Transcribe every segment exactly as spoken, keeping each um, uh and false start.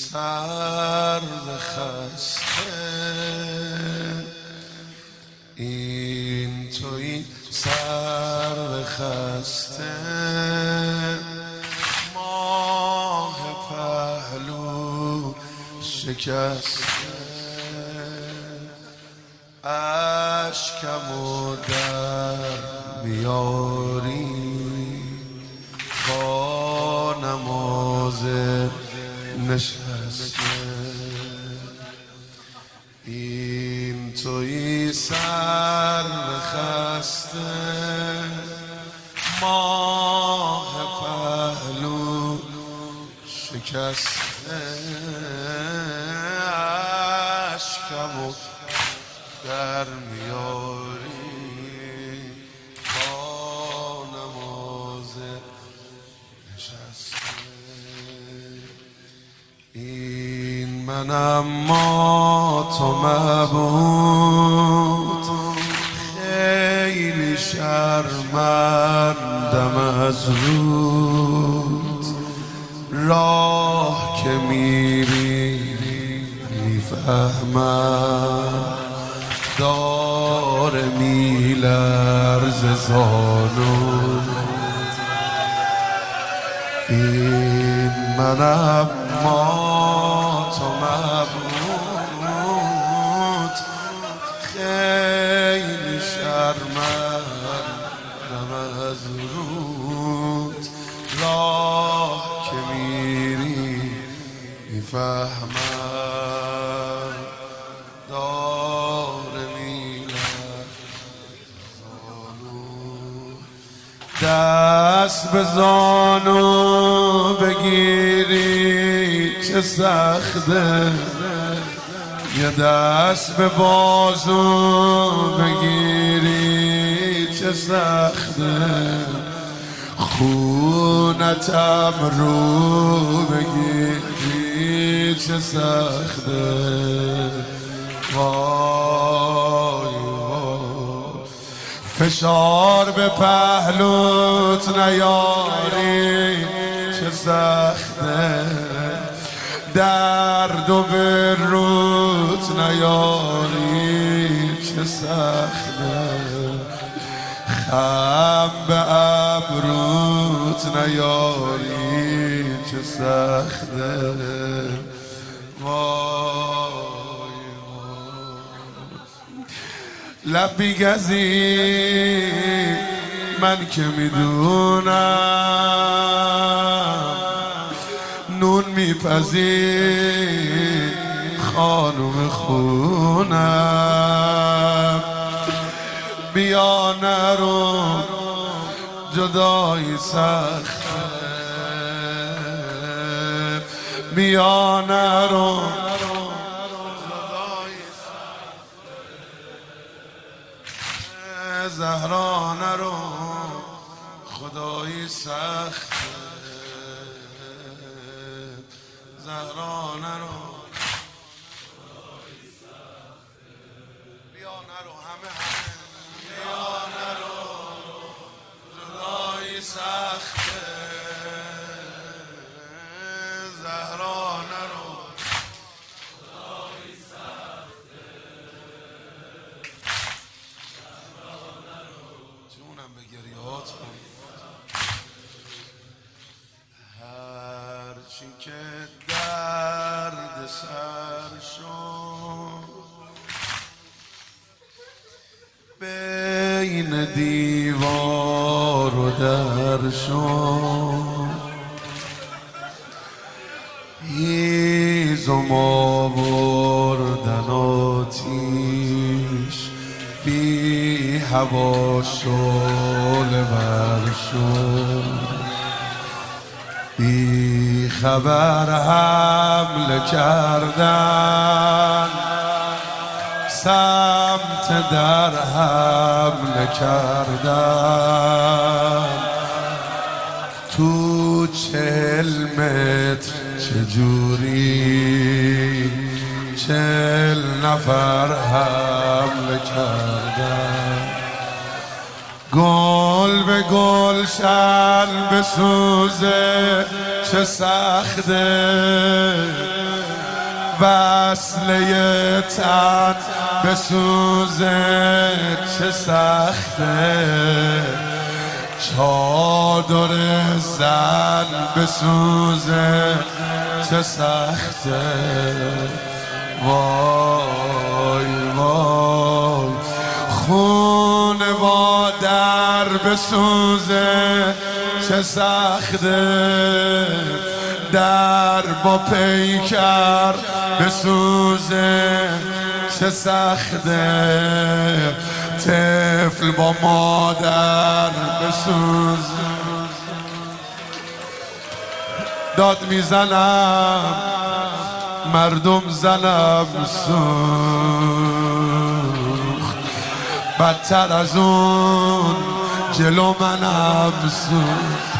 سر خسته این توی سر خسته ماه پهلو شکسته اشکمو در بیاری با نماز نشسته این توی سر خسته ماه پهلو شکسته اشکمو در میاری با نماز نشسته این منم ما تو مبود خیلی شرمندم از رود راه که میری میفهمم داره میلرز زانو این منم ما تو مبود خیلی شرمندم از رود راه که میری میفهمم داره میلرز زانو دست به زانو بگیری چه سخته یه دست به بازو بگیری چه سخته خونتم رو بگیری چه سخته وای وای فشار به پهلوت نیاری چه سخته درد و به روت نیاری چه سخته خم به ابروت نیاری چه سخته وای لب بیگزی من که میدونم نون میپزی خانم خونم بیا نرو جدایی سخته بیا نرو زهرا نرو خدایی سخته زهرا نرو بیا نرو همه همه بیا نرو جدایی سخته زهرا نرو خدایی سخته زهرا نرو جونم به گریهات کن هرچی که درد سر شد بین دیوار و در شد هیزم آوردن آتیش بی هوا شعله ور شد بی خبر حمله کردن سمت در حمله کردن تو چهل متر چجوری چهل نفر حمله کردن گل به گلشن بسوزه چه سخته وصله تن به سوزه چه سخته، چادر زن به سوزه چه سخته. وای وای خون با در به سوزه چه سخته، در با پیکر به سوزه چه سخته، طفل با مادر به سوزه. داد میزنم مردم زنم سوخت، بدتر از اون جلو منم سوخت،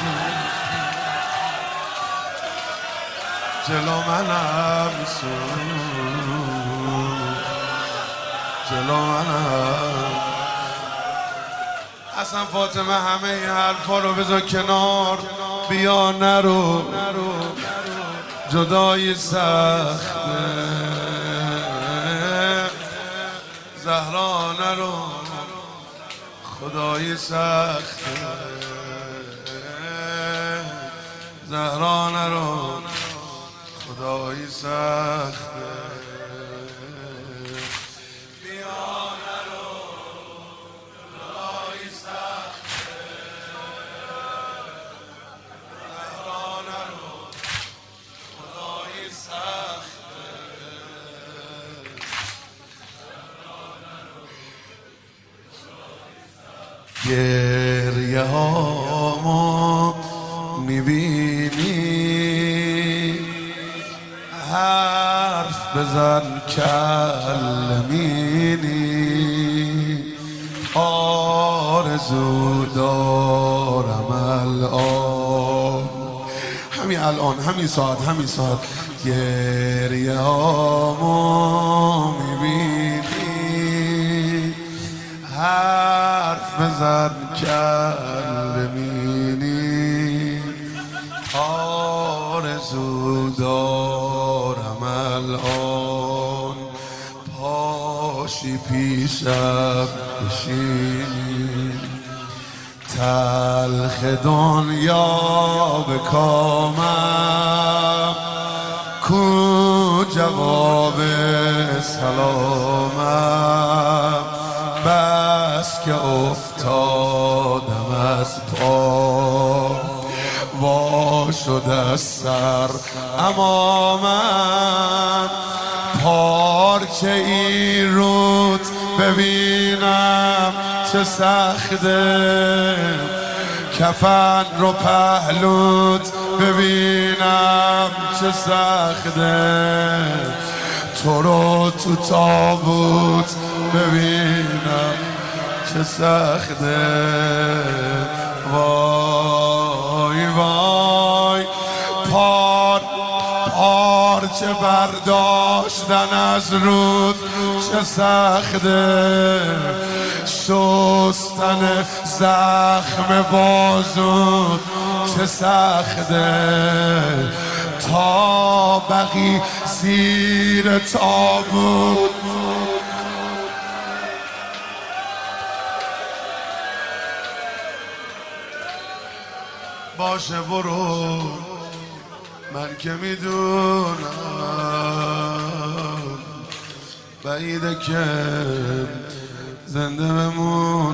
جلو منم سوخت، جلو منم. اصلا فاطمه همه این حرفا رو بذار کنار، بیا نرو جدایی سخته، زهرا نرو خدایی سخته، زهرا نرو خدایی سخته. گریه هامو میبینی، حرف بزن کلمینی، آرزو دارم الان، همین الان، همین ساعت، همین ساعت. گریه هامو میبینی، حرف بزن کلمینی، آرزو دارم الان، پاشی پیشم بشینی، تلخ دنیا به کامم، کو جواب سلامم، بس که افتادم از پا، وا شد از سر امامم، پارچه ای رود ببینم چه سخته، کفن رو پهلوت ببینم چه سخته، تو رو تو تابوت ببینم چه سخته. وای وای پار پارچه برداشتن از رود چه سخته، شستن زخم بازود چه سخته، تا بقی زیر تابوت باشه. برو من که میدونم بعیده که زنده بمونم،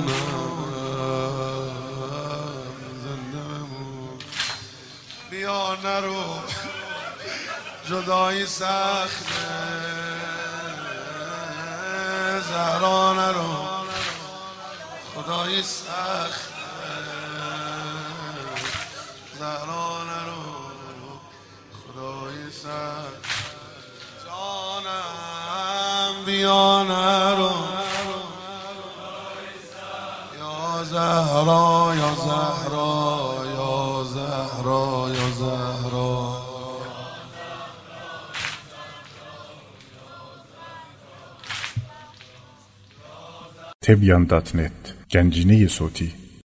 زنده بمون. بیا نرو جدایی سخته، زهرا نرو خدایی سخته، زهرا نرو خدایی سخته. جانم بیا نرو یا زهرا یا زهرا یا زهرا یا زهرا. تبیان دات نت گنجینه صوتی